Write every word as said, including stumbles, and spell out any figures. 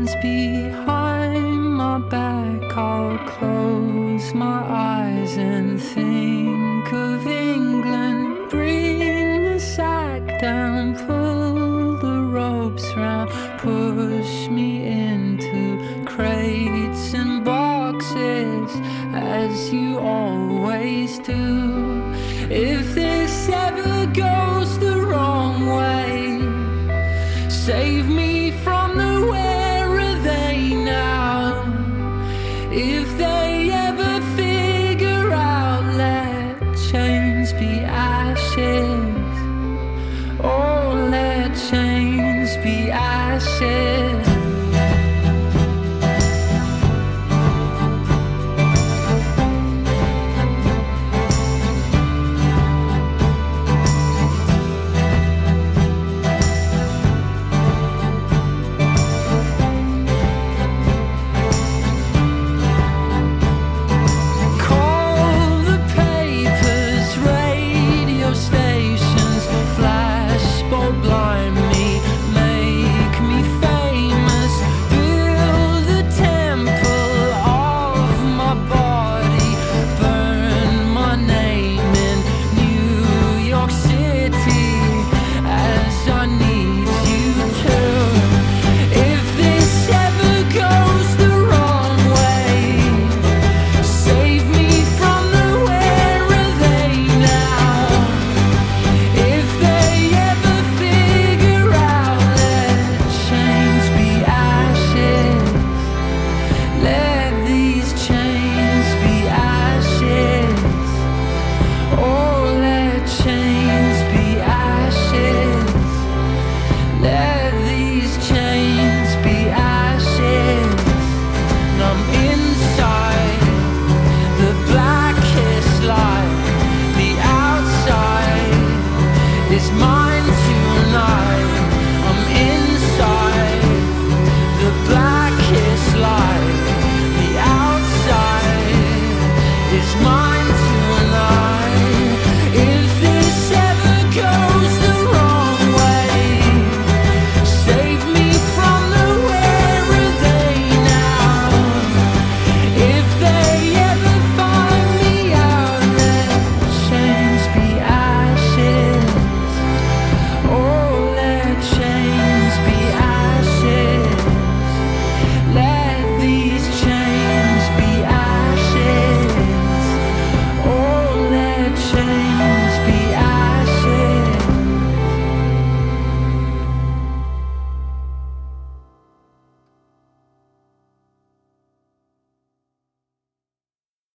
hands behind my back, I'll close my eyes and think of England. Bring the sack down, pull the ropes round, push me into crates and boxes as you always do. If this ever goes the wrong way, save me from the where are they now. If they ever figure out, let chains be ashes. Oh, let chains be ashes.